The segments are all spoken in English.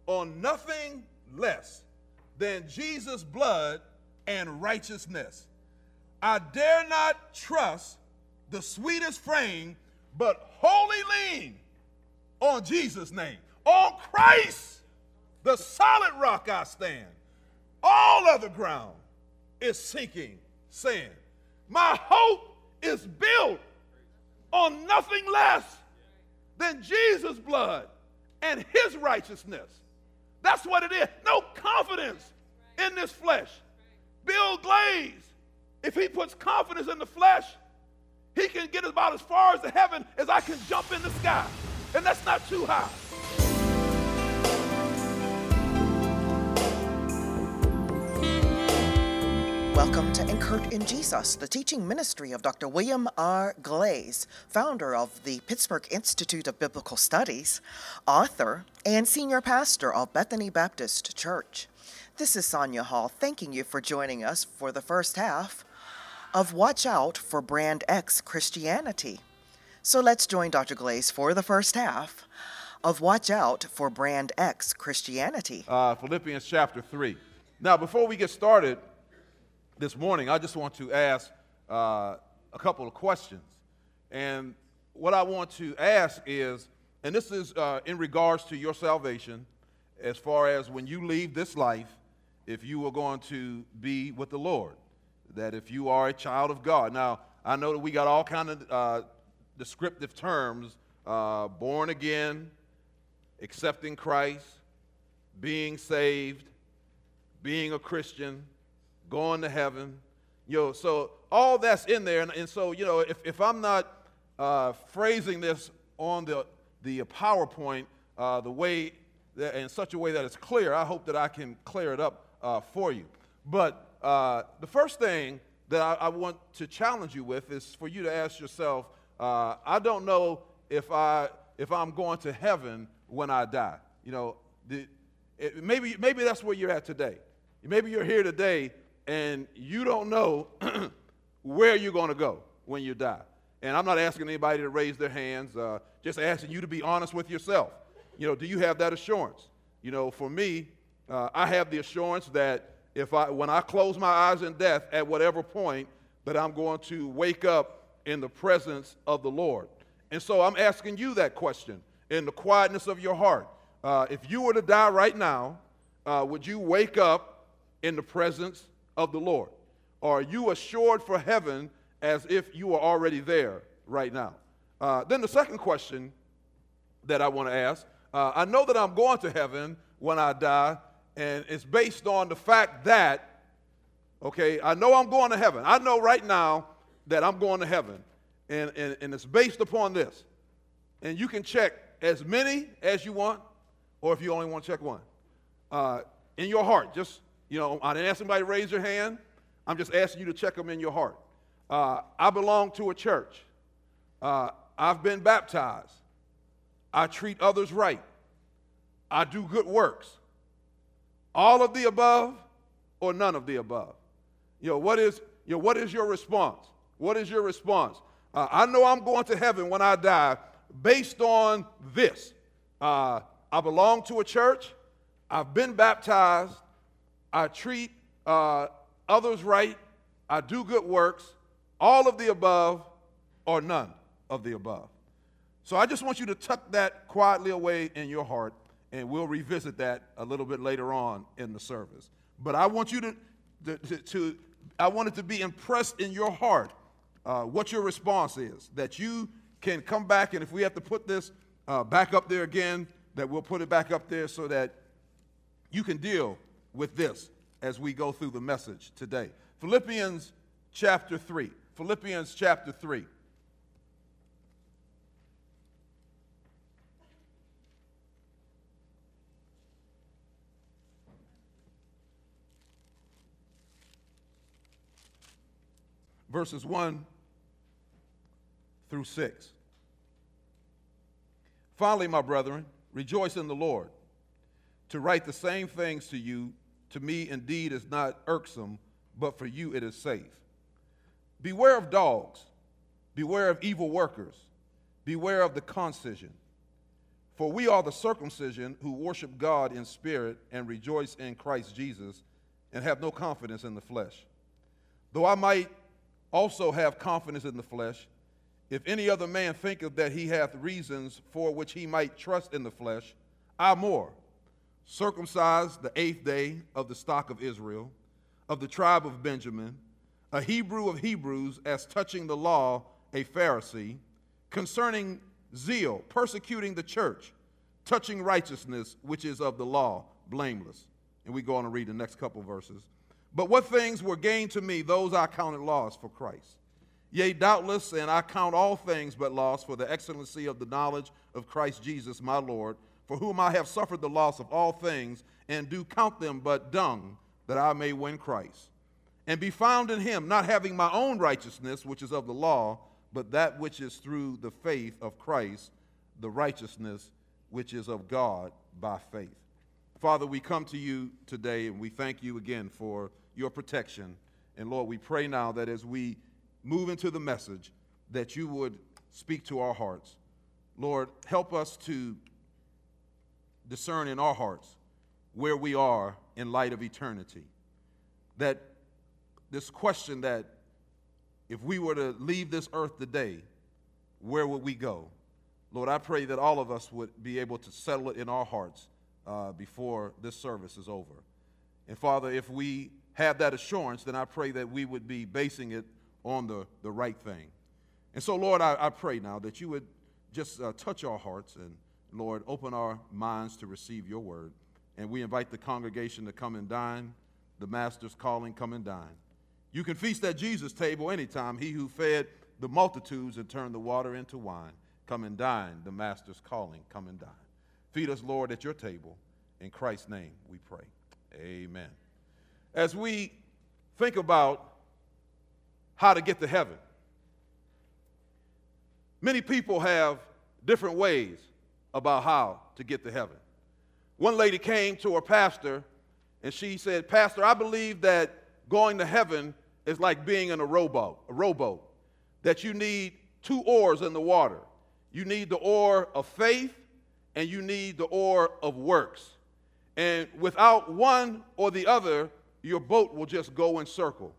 on nothing less than Jesus' blood and righteousness. I dare not trust the sweetest frame, but wholly lean on Jesus' name. On Christ, the solid rock I stand. All other ground is sinking sand. My hope is built on nothing less than Jesus' blood and his righteousness. That's what it is. No confidence in this flesh. Bill Glaze, if he puts confidence in the flesh, he can get about as far as to heaven as I can jump in the sky. And that's not too high. Welcome to Anchored in Jesus, the teaching ministry of Dr. William R. Glaze, founder of the Pittsburgh Institute of Biblical Studies, author, and senior pastor of Bethany Baptist Church. This is Sonia Hall, thanking you for joining us for the first half of Watch Out for Brand X Christianity. So let's join Dr. Glaze for the first half of Watch Out for Brand X Christianity. Philippians chapter 3. Now, before we get started this morning, I just want to ask a couple of questions. And what I want to ask is, and this is in regards to your salvation, as far as when you leave this life, if you are going to be with the Lord, that if you are a child of God. Now, I know that we got all kind of descriptive terms, born again, accepting Christ, being saved, being a Christian, going to heaven, so all that's in there, and so, if I'm not phrasing this on the PowerPoint the way that, in such a way that it's clear, I hope that I can clear it up for you. But the first thing that I want to challenge you with is for you to ask yourself, I don't know if I'm going to heaven when I die. Maybe that's where you're at today. Maybe you're here today and you don't know where you're going to go when you die. And I'm not asking anybody to raise their hands, just asking you to be honest with yourself. Do you have that assurance? For me, I have the assurance that when I close my eyes in death at whatever point, that I'm going to wake up in the presence of the Lord. And so I'm asking you that question in the quietness of your heart. If you were to die right now, would you wake up in the presence of the Lord? Or are you assured for heaven as if you are already there right now? Then the second question that I want to ask, I know that I'm going to heaven when I die, and it's based on the fact that, I know I'm going to heaven. I know right now that I'm going to heaven, and it's based upon this. And you can check as many as you want, or if you only want to check one. In your heart, just, I didn't ask somebody to raise their hand. I'm just asking you to check them in your heart. I belong to a church. I've been baptized. I treat others right. I do good works. All of the above or none of the above? What is your response? What is your response? I know I'm going to heaven when I die based on this. I belong to a church. I've been baptized. I treat others right. I do good works. All of the above or none of the above. So I just want you to tuck that quietly away in your heart, and we'll revisit that a little bit later on in the service. But I want you I want it to be impressed in your heart what your response is, that you can come back, and if we have to put this back up there again, that we'll put it back up there so that you can deal with this as we go through the message today. Philippians chapter 3. Philippians chapter 3. Verses 1 through 6. Finally, my brethren, rejoice in the Lord. To write the same things to me indeed is not irksome, but for you it is safe. Beware of dogs, beware of evil workers, beware of the concision. For we are the circumcision who worship God in spirit and rejoice in Christ Jesus and have no confidence in the flesh. Though I might also have confidence in the flesh, if any other man thinketh that he hath reasons for which he might trust in the flesh, I more, circumcised the 8th day of the stock of Israel, of the tribe of Benjamin, a Hebrew of Hebrews, as touching the law, a Pharisee, concerning zeal, persecuting the church, touching righteousness, which is of the law, blameless. And we go on to read the next couple verses. But what things were gained to me, those I counted loss for Christ. Yea, doubtless, and I count all things but loss for the excellency of the knowledge of Christ Jesus my Lord, for whom I have suffered the loss of all things, and do count them but dung, that I may win Christ, and be found in him, not having my own righteousness, which is of the law, but that which is through the faith of Christ, the righteousness which is of God by faith. Father, we come to you today, and we thank you again for your protection. And Lord, we pray now that as we move into the message, that you would speak to our hearts. Lord, help us to discern in our hearts where we are in light of eternity. That this question that if we were to leave this earth today, where would we go? Lord, I pray that all of us would be able to settle it in our hearts before this service is over. And Father, if we have that assurance, then I pray that we would be basing it on the right thing. And so, Lord, I pray now that you would just touch our hearts and, Lord, open our minds to receive your word. And we invite the congregation to come and dine. The Master's calling, come and dine. You can feast at Jesus' table anytime. He who fed the multitudes and turned the water into wine. Come and dine. The Master's calling, come and dine. Feed us, Lord, at your table. In Christ's name we pray. Amen. As we think about how to get to heaven, many people have different ways about how to get to heaven. One lady came to her pastor and she said, Pastor, I believe that going to heaven is like being in a rowboat, that you need 2 oars in the water. You need the oar of faith and you need the oar of works. And without one or the other, your boat will just go in circle.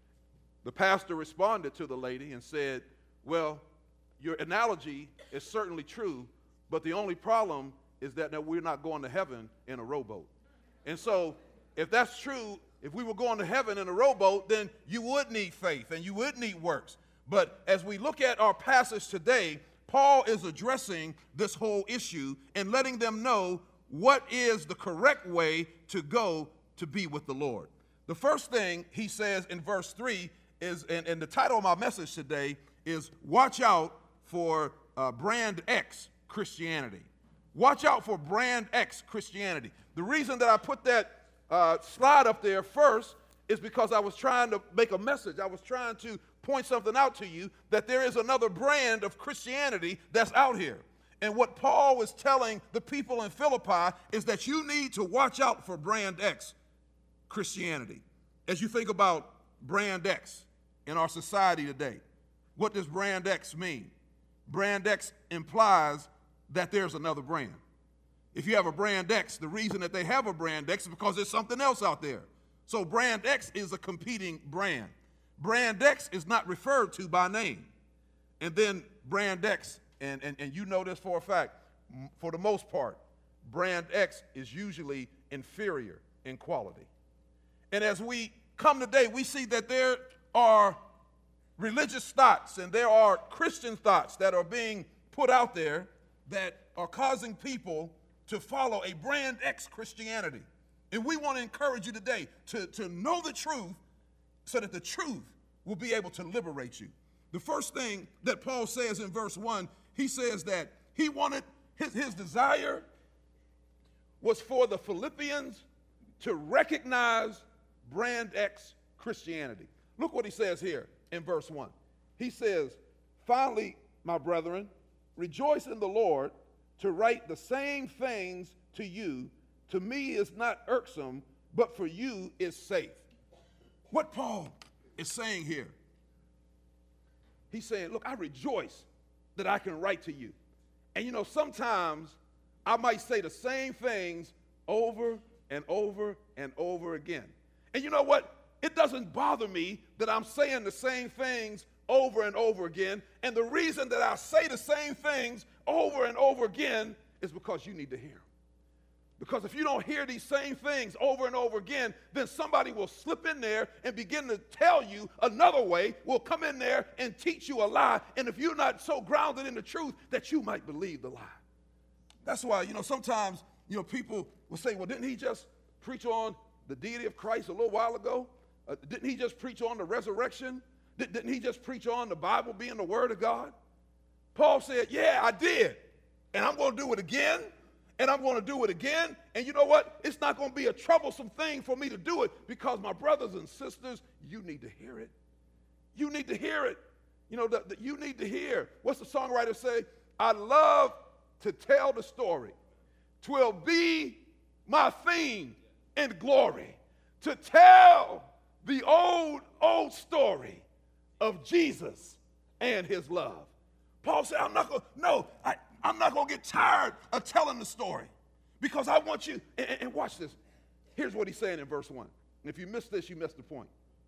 The pastor responded to the lady and said, well, your analogy is certainly true, but the only problem is that we're not going to heaven in a rowboat. And so if that's true, if we were going to heaven in a rowboat, then you would need faith and you would need works. But as we look at our passage today, Paul is addressing this whole issue and letting them know what is the correct way to go to be with the Lord. The first thing he says in verse 3 is, and the title of my message today is, Watch Out for Brand X Christianity. Watch out for Brand X Christianity. The reason that I put that slide up there first is because I was trying to make a message. I was trying to point something out to you that there is another brand of Christianity that's out here. And what Paul was telling the people in Philippi is that you need to watch out for Brand X Christianity. As you think about Brand X in our society today, what does Brand X mean? Brand X implies that there's another brand. If you have a Brand X, the reason that they have a Brand X is because there's something else out there. So Brand X is a competing brand. Brand X is not referred to by name. And then Brand X, and you know this for a fact, for the most part, Brand X is usually inferior in quality. And as we come today, we see that there are religious thoughts and there are Christian thoughts that are being put out there that are causing people to follow a Brand X Christianity. And we want to encourage you today to know the truth so that the truth will be able to liberate you. The first thing that Paul says in verse 1, he says that he wanted, his desire was for the Philippians to recognize Brand X Christianity. Look what he says here in verse 1. He says, finally, my brethren, rejoice in the Lord. To write the same things to you, to me is not irksome, but for you is safe. What Paul is saying here, he's saying, look, I rejoice that I can write to you. And you know, sometimes I might say the same things over and over and over again. And you know what? It doesn't bother me that I'm saying the same things over and over again. And the reason that I say the same things over and over again is because you need to hear them. Because if you don't hear these same things over and over again, then somebody will slip in there and begin to tell you another way, will come in there and teach you a lie. And if you're not so grounded in the truth, that you might believe the lie. That's why, sometimes, people will say, well, didn't he just preach on the deity of Christ a little while ago? Didn't he just preach on the resurrection? Didn't he just preach on the Bible being the Word of God? Paul said, yeah, I did. And I'm going to do it again. And I'm going to do it again. And you know what? It's not going to be a troublesome thing for me to do it, because my brothers and sisters, you need to hear it. You need to hear it. You need to hear. What's the songwriter say? I love to tell the story. 'Twill be my theme and glory to tell the old story of Jesus and his love. Paul said, I'm not going to get tired of telling the story, because I want you, and watch this. Here's what he's saying in verse 1. And if you miss this, you missed the point.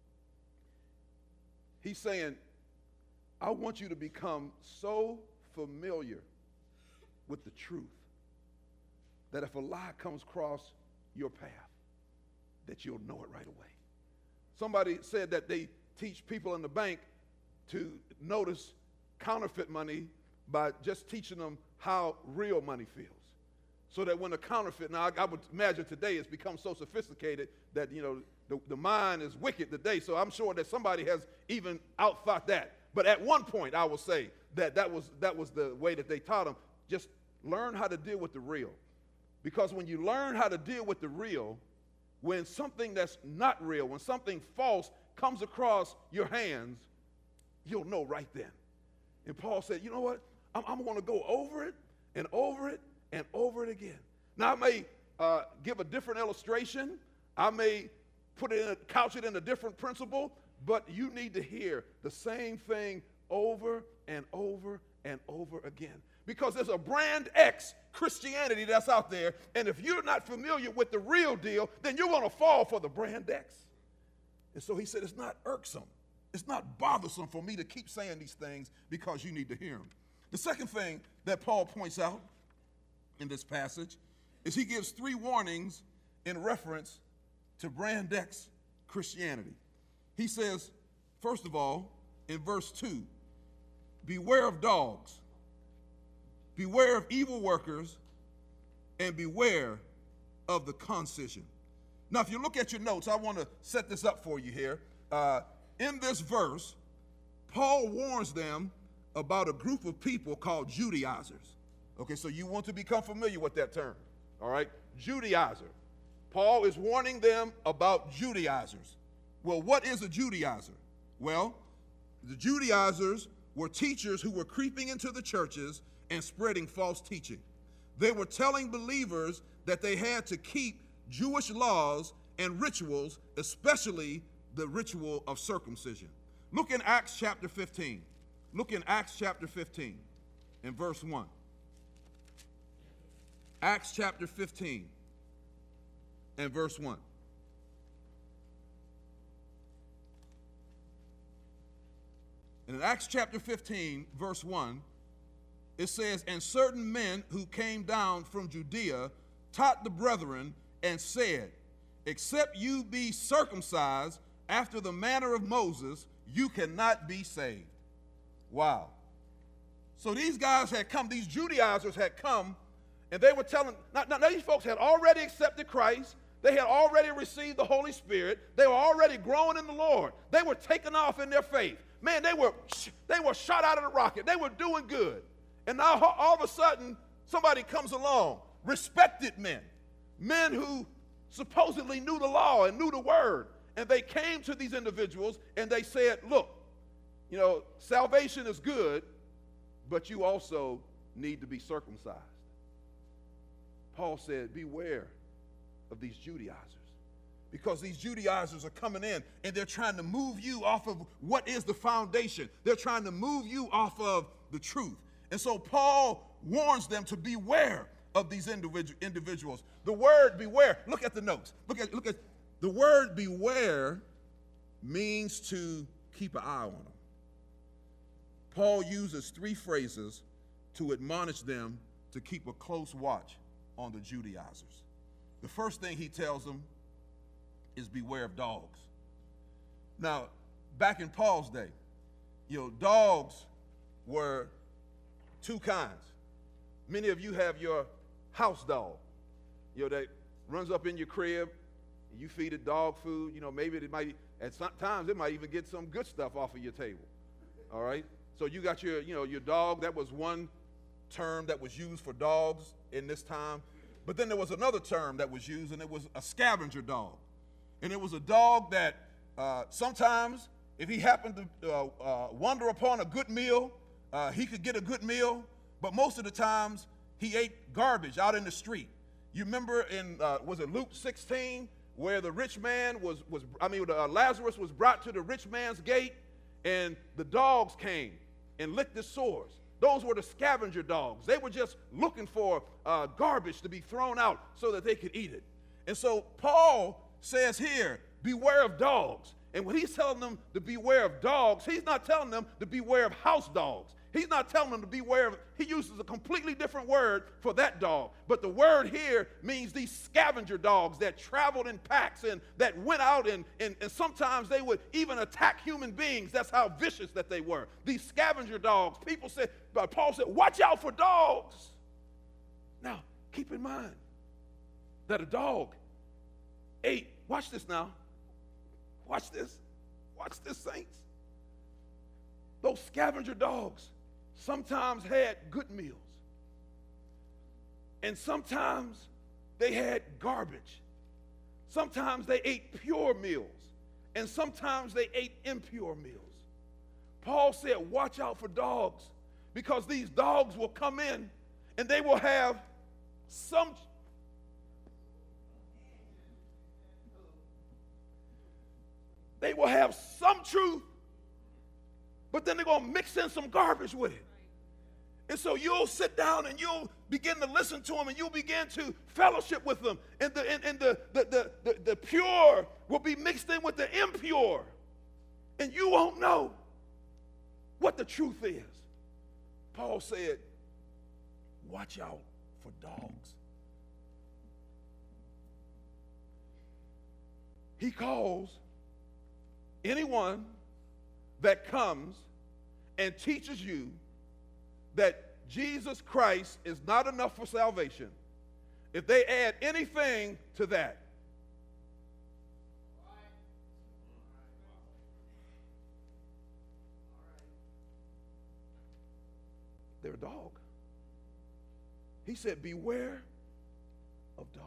He's saying, I want you to become so familiar with the truth that if a lie comes across your path, that you'll know it right away. Somebody said that they teach people in the bank to notice counterfeit money by just teaching them how real money feels. So that when a counterfeit, now I would imagine today it's become so sophisticated that, the mind is wicked today. So I'm sure that somebody has even outthought that. But at one point, I will say that was the way that they taught them. Just learn how to deal with the real. Because when you learn how to deal with the real, when something that's not real, when something false comes across your hands, you'll know right then. And Paul said, you know what? I'm going to go over it and over it and over it again. Now, I may give a different illustration. I may couch it in a different principle, but you need to hear the same thing over and over and over again. Because there's a brand X Christianity that's out there, and if you're not familiar with the real deal, then you're going to fall for the brand X. And so he said, it's not irksome. It's not bothersome for me to keep saying these things, because you need to hear them. The second thing that Paul points out in this passage is he gives 3 warnings in reference to brand X Christianity. He says, first of all, in verse 2, beware of dogs, beware of evil workers, and beware of the concision. Now, if you look at your notes, I want to set this up for you here. In this verse, Paul warns them about a group of people called Judaizers. Okay, so you want to become familiar with that term, all right? Judaizer. Paul is warning them about Judaizers. Well, what is a Judaizer? Well, the Judaizers were teachers who were creeping into the churches and spreading false teaching. They were telling believers that they had to keep Jewish laws and rituals, especially the ritual of circumcision. Look in Acts chapter 15. Look in Acts chapter 15 in verse 1. Acts chapter 15 and verse 1. And in Acts chapter 15, verse 1, it says, and certain men who came down from Judea taught the brethren and said, except you be circumcised after the manner of Moses, you cannot be saved. Wow. So these guys had come, these Judaizers had come, and they were telling, now these folks had already accepted Christ. They had already received the Holy Spirit. They were already growing in the Lord. They were taking off in their faith. Man, they were shot out of the rocket. They were doing good. And now all of a sudden, somebody comes along, respected men who supposedly knew the law and knew the word. And they came to these individuals and they said, look, salvation is good, but you also need to be circumcised. Paul said, beware of these Judaizers, because these Judaizers are coming in and they're trying to move you off of what is the foundation. They're trying to move you off of the truth. And so Paul warns them to beware of these individuals. The word beware, look at the notes. Look at the word beware means to keep an eye on them. Paul uses three phrases to admonish them to keep a close watch on the Judaizers. The first thing he tells them is beware of dogs. Now, back in Paul's day, dogs were two kinds. Many of you have your house dog, that runs up in your crib, and you feed it dog food. Maybe at times it might even get some good stuff off of your table. All right? So you got your dog. That was one term that was used for dogs in this time. But then there was another term that was used, and it was a scavenger dog. And it was a dog that sometimes, if he happened to wander upon a good meal, he could get a good meal. But most of the times, he ate garbage out in the street. You remember in, was it Luke 16, where the rich man Lazarus was brought to the rich man's gate, and the dogs came and licked his sores. Those were the scavenger dogs. They were just looking for garbage to be thrown out so that they could eat it. And so Paul says here, beware of dogs. And when he's telling them to beware of dogs, he's not telling them to beware of house dogs. He's not telling them to beware of, he uses a completely different word for that dog. But the word here means these scavenger dogs that traveled in packs and that went out and sometimes they would even attack human beings. That's how vicious that they were. These scavenger dogs. Paul said, watch out for dogs. Now, keep in mind that a dog ate, watch this now. Watch this. Watch this, saints. Those scavenger dogs sometimes had good meals. And sometimes they had garbage. Sometimes they ate pure meals. And sometimes they ate impure meals. Paul said, watch out for dogs, because these dogs will come in and they will have some truth, but then they're going to mix in some garbage with it. And so you'll sit down and you'll begin to listen to them and you'll begin to fellowship with them. And the pure will be mixed in with the impure. And you won't know what the truth is. Paul said, watch out for dogs. He calls anyone that comes and teaches you that Jesus Christ is not enough for salvation, if they add anything to that, they're a dog. He said, beware of dogs.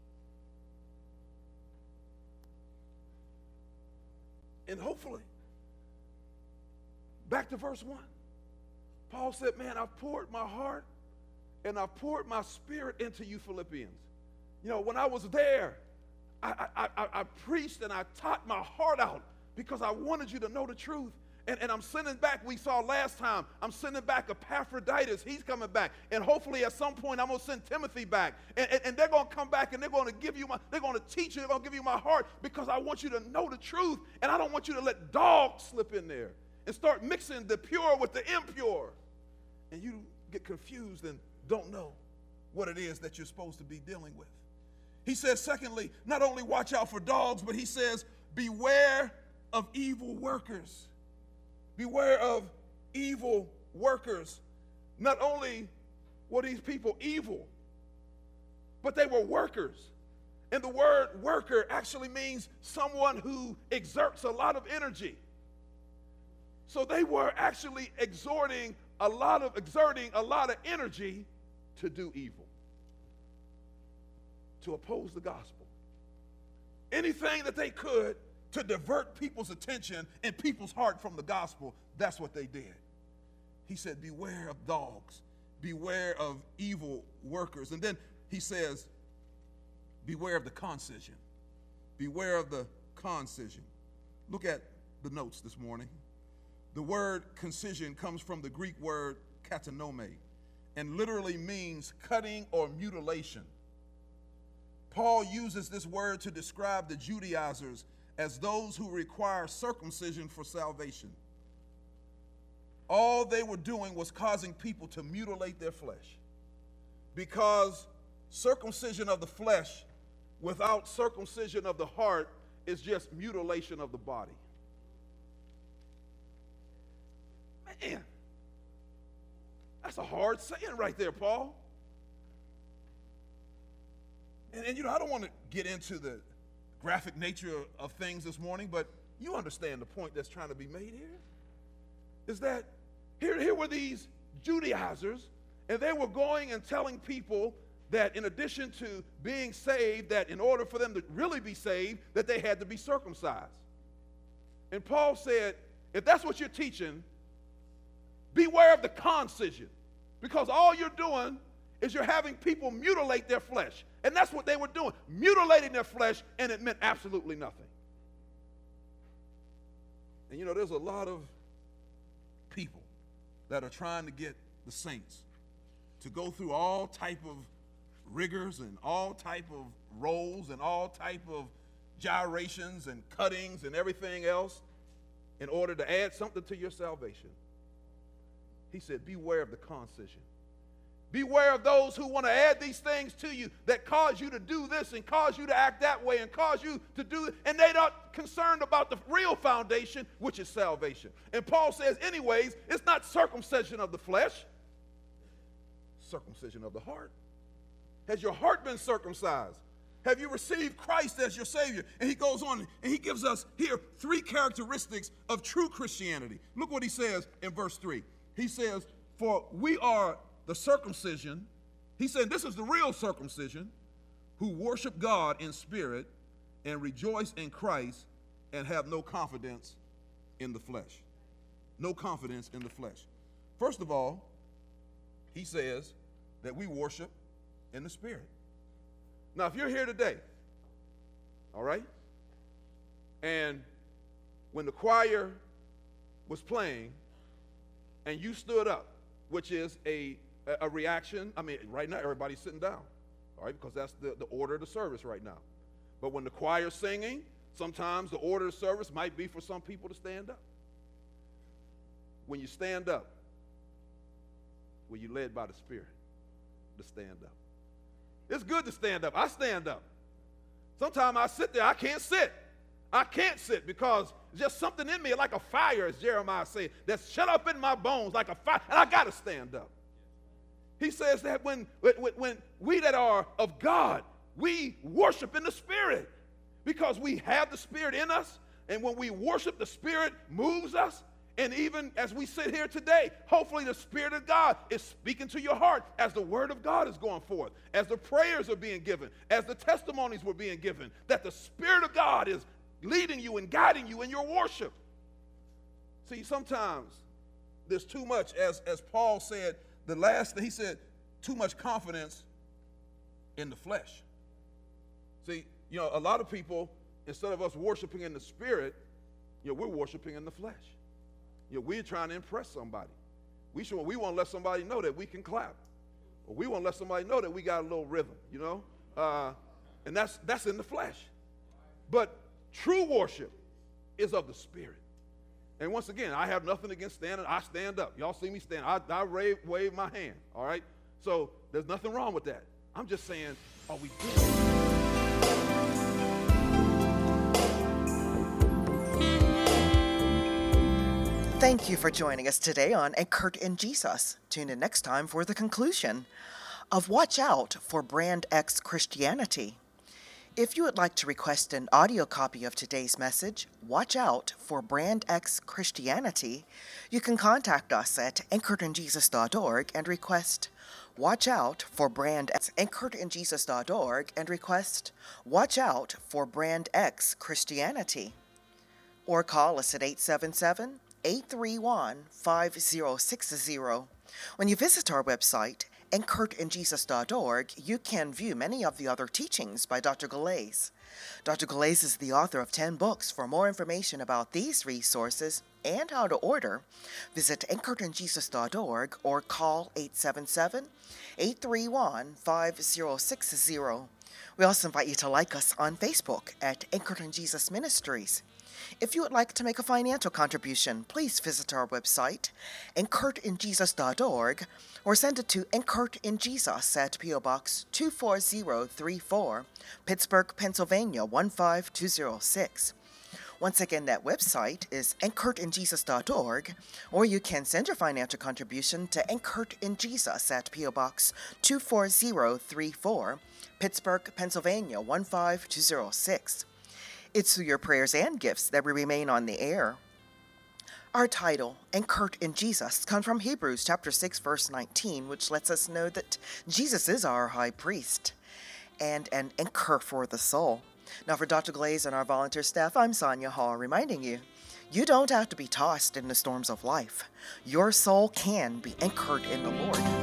And hopefully, back to verse 1. Paul said, man, I've poured my heart and I've poured my spirit into you Philippians. When I was there, I preached and I taught my heart out because I wanted you to know the truth. And I'm sending back, we saw last time, I'm sending back Epaphroditus. He's coming back. And hopefully at some point I'm going to send Timothy back. And they're going to come back and they're going to give you they're going to teach you, they're going to give you my heart because I want you to know the truth. And I don't want you to let dogs slip in there and start mixing the pure with the impure. And you get confused and don't know what it is that you're supposed to be dealing with. He says, secondly, not only watch out for dogs, but he says, beware of evil workers. Beware of evil workers. Not only were these people evil, but they were workers. And the word worker actually means someone who exerts a lot of energy. So they were actually exerting a lot of energy to do evil, to oppose the gospel. Anything that they could to divert people's attention and people's heart from the gospel, that's what they did. He said, beware of dogs, beware of evil workers. And then he says, beware of the concision. Beware of the concision. Look at the notes this morning. The word concision comes from the Greek word katanome, and literally means cutting or mutilation. Paul uses this word to describe the Judaizers as those who require circumcision for salvation. All they were doing was causing people to mutilate their flesh, because circumcision of the flesh without circumcision of the heart is just mutilation of the body. Man, that's a hard saying right there, Paul. And you know, I don't want to get into the graphic nature of things this morning, but you understand the point that's trying to be made here. Is that here were these Judaizers, and they were going and telling people that in addition to being saved, that in order for them to really be saved, that they had to be circumcised. And Paul said, if that's what you're teaching, beware of the concision, because all you're doing is you're having people mutilate their flesh. And that's what they were doing, mutilating their flesh, and it meant absolutely nothing. And you know, there's a lot of people that are trying to get the saints to go through all type of rigors and all type of rolls and all type of gyrations and cuttings and everything else in order to add something to your salvation. He said, beware of the concision. Beware of those who want to add these things to you that cause you to do this and cause you to act that way and cause you to do, and they're not concerned about the real foundation, which is salvation. And Paul says, anyways, it's not circumcision of the flesh, circumcision of the heart. Has your heart been circumcised? Have you received Christ as your Savior? And he goes on and he gives us here 3 characteristics of true Christianity. Look what he says in verse 3. He says, for we are the circumcision, he said this is the real circumcision, who worship God in spirit and rejoice in Christ and have no confidence in the flesh. No confidence in the flesh. First of all, he says that we worship in the spirit. Now, if you're here today, all right, and when the choir was playing and you stood up, which is a reaction. I mean, right now everybody's sitting down, all right, because that's the order of the service right now. But when the choir's singing, sometimes the order of service might be for some people to stand up. When you stand up, were you led by the Spirit to stand up? It's good to stand up. I stand up. Sometimes I sit there, I can't sit. I can't sit because there's just something in me like a fire, as Jeremiah said, that's shut up in my bones like a fire, and I got to stand up. He says that when we that are of God, we worship in the Spirit because we have the Spirit in us, and when we worship, the Spirit moves us. And even as we sit here today, hopefully the Spirit of God is speaking to your heart as the Word of God is going forth, as the prayers are being given, as the testimonies were being given, that the Spirit of God is leading you and guiding you in your worship. See, sometimes there's too much, as Paul said, the last thing he said, too much confidence in the flesh. See, you know, a lot of people, instead of us worshiping in the Spirit, you know, we're worshiping in the flesh. You know, we're trying to impress somebody. We want to let somebody know that we can clap. Or we want to let somebody know that we got a little rhythm, you know. And that's in the flesh. But true worship is of the Spirit. And once again, I have nothing against standing. I stand up. Y'all see me stand. I wave my hand, all right? So there's nothing wrong with that. I'm just saying, are we doing it? Thank you for joining us today on Anchored in Jesus. Tune in next time for the conclusion of Watch Out for Brand X Christianity. If you would like to request an audio copy of today's message, Watch Out for Brand X Christianity, you can contact us at anchoredinjesus.org and request Watch Out for Brand X, anchoredinjesus.org and request Watch Out for Brand X Christianity. Or call us at 877-831-5060. When you visit our website, anchoredinjesus.org, you can view many of the other teachings by Dr. Galais. Dr. Galais is the author of 10 books. For more information about these resources, and how to order, visit anchoredinjesus.org or call 877-831-5060. We also invite you to like us on Facebook at Anchored in Jesus Ministries. If you would like to make a financial contribution, please visit our website, anchoredinjesus.org, or send it to Anchored in Jesus at P.O. Box 24034, Pittsburgh, Pennsylvania 15206. Once again, that website is anchoredinjesus.org, or you can send your financial contribution to Anchored in Jesus at P.O. Box 24034, Pittsburgh, Pennsylvania 15206. It's through your prayers and gifts that we remain on the air. Our title, Anchored in Jesus, comes from Hebrews chapter 6, verse 19, which lets us know that Jesus is our high priest and an anchor for the soul. Now, for Dr. Glaze and our volunteer staff, I'm Sonia Hall, reminding you, you don't have to be tossed in the storms of life. Your soul can be anchored in the Lord.